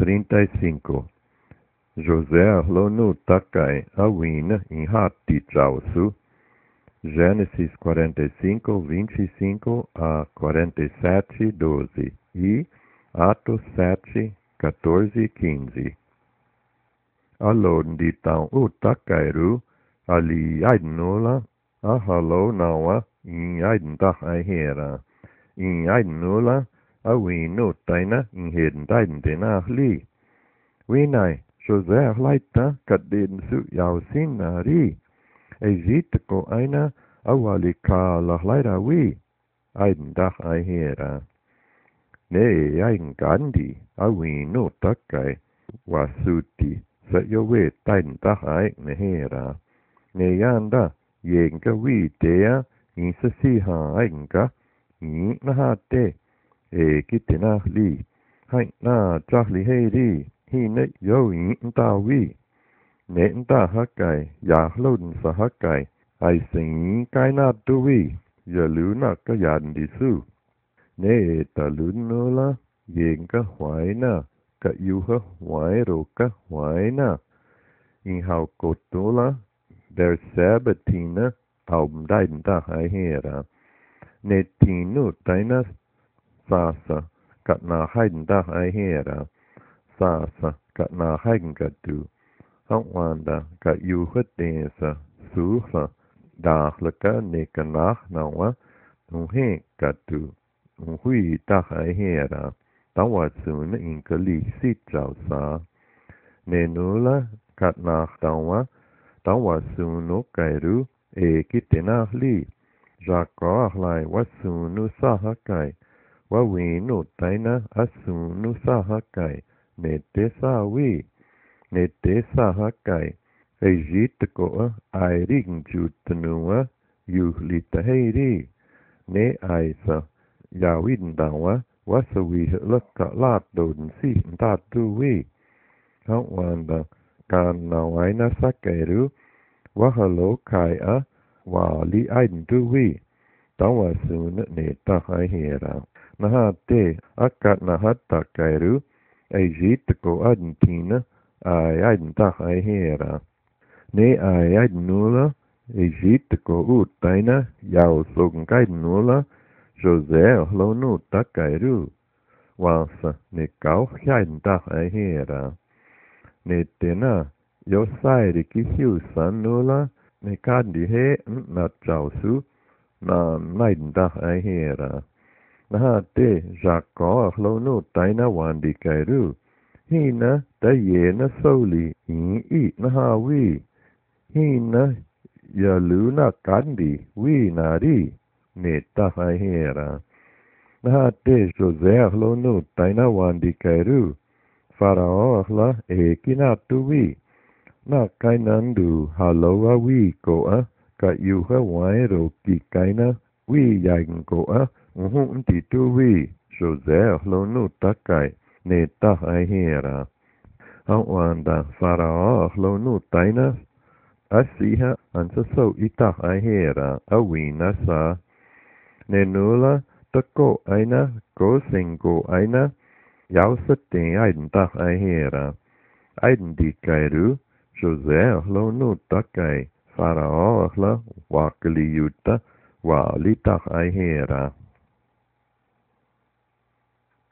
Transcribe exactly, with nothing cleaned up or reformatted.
trinta e cinco. José falou no Takai, a Wina, em Hati Trausu. Gênesis quarenta e cinco, vinte e cinco a quarenta e sete, doze. E Atos sete, quatorze e quinze. Alô, então, o Takairu, ali Aidnula, a halou nawa, em Aidntah Aihera. Em Aidnula, a Winu Taina, em Hedentena Li. Winai, José Laita, Kadin Su Yausinari. Egito ko aina awalika lahlaira wi. Aidntah Aihera. Ne ain gandhi, awinu takai, wasuti. Sa yo we tain tahai nehera. Ne yanda yenga wi dea in sa si ha ainga ni na ha te e kitina li hai na chahli hei li hi ne yo in ta wi ne ta hakai ya lun sa hakai ai sing kai na tu wi ya lu na ka yan di su ne ta lun no la yenga hwai na ka yu ha hwai ro ka hwai na in hau kotola der sabatina aum dainta haihera ne tinu taina sasa katna hainta haihera sasa katna haingatu hawanda ka yu hatesa suha dahlaka ne kanah nawa nuhe katu hui ta haihera tawasun in kali sitrausa ne nula katna tawa tawa sunu kairu e kitena li jako lai wasunu sahakai wa winu taina asunu sahakai ne te sawi ne te sahakai Egito ko ai ring jutnua yu litahiri ne aisa yawin dawa wasawi lakka lat don si tatu wi hawanda kan nawaina sakairu wahalo kai a wali aintu wi tawa sun ne ta haihera naha te akat nahata kairu Egypt ko Argentina ai ainta haihera ne ai ainula Egypt ko utaina yau sung kai nula José lo nu takairu wasa ne kau hainta haihera ne tena yo sai de ki hiu san nula ne kan di he na chao su na nain da ai hera na ha te ja ko lo no tai na wan di kai ru hi na ta ye na so li hi i na ha wi hi na ya lu na kan di wi na ri ne ta ai hera na ha te José lo no tai na wan di kai ru Farao la e kinatu wi na kainandu haloa wi ko a ka yu ha wai ro ki kaina wi yang ko a uhu ti tu wi José lo nu takai ne ta ai hera hawanda Farao lo nu taina asiha ansa so ita ai hera a wi na sa ne nula tako aina ko singo aina Yau sete ainta aihera. Aindi kairu, José lo nu takai, Farao la wakli yuta, walita aihera.